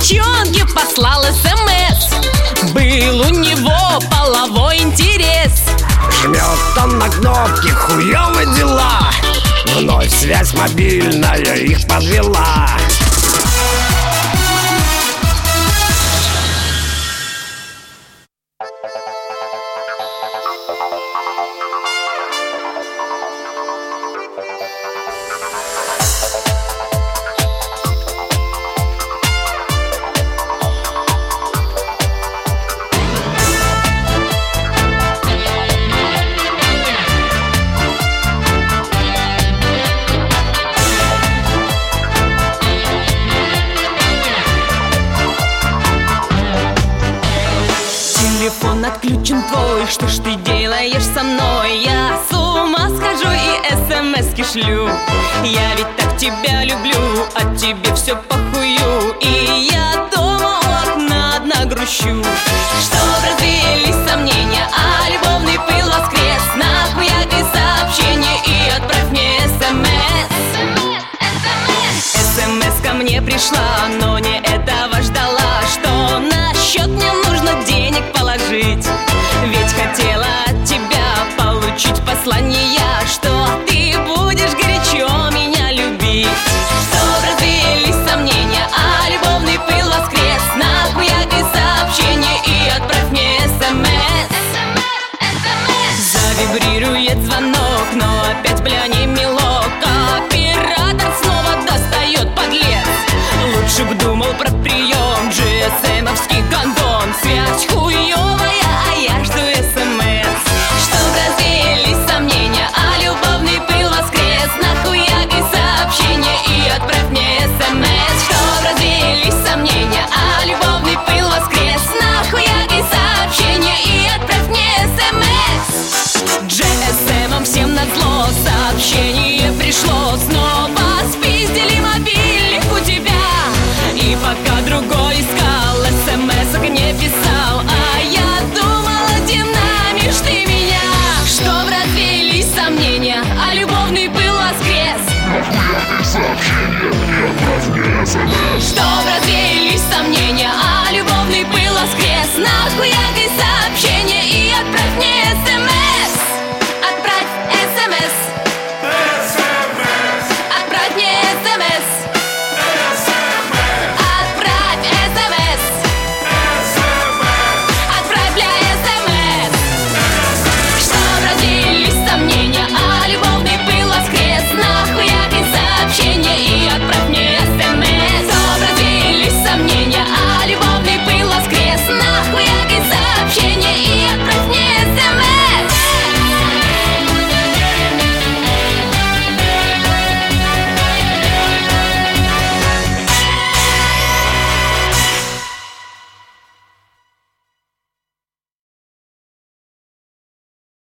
девчонке послал СМС. Был у него половой интерес. Жмет он на кнопки, хуёвы дела. Вновь связь мобильная их подвела. Телефон отключен твой, что ж ты делаешь со мной? Я с ума схожу и СМС-ки шлю. Я ведь так тебя люблю, а тебе все похую. И я дома у окна одна грущу. Чтоб развеялись сомнения, а любовный пыл воскрес. Нахуякай сообщение и отправь мне СМС. СМС ко мне пришла, но не этого ждала. Что на счет мне нужно денег положить. Ведь хотела от тебя получить послание, что ты будешь горячо меня любить. Чтоб развеялись сомнения, а любовный пыл воскрес. Нахуякай сообщение и отправь мне СМС. Завибрирует звонок, но опять, бля, не милок. Оператор снова достает, подлец. Лучше б думал про прием, GSM-овский гондон. Связь хуёвая, а я жду СМС. Чтоб развеялись сомнения, а любовный пыл воскрес. Нахуякай сообщение и отправь мне СМС. Чтоб развеялись сомнения, а любовный пыл воскрес. Нахуякай сообщение и отправь мне СМС. GSM-ом всем назло сообщение пришло. Снова спиздили мобильник у тебя. И пока другой искал, СМС-ок не писал. А я думала, динамишь ты меня. Чтоб развеялись сомнения, а любовный пыл воскрес. Нахуякай сообщение и отправь мне СМС. Чтоб развеялись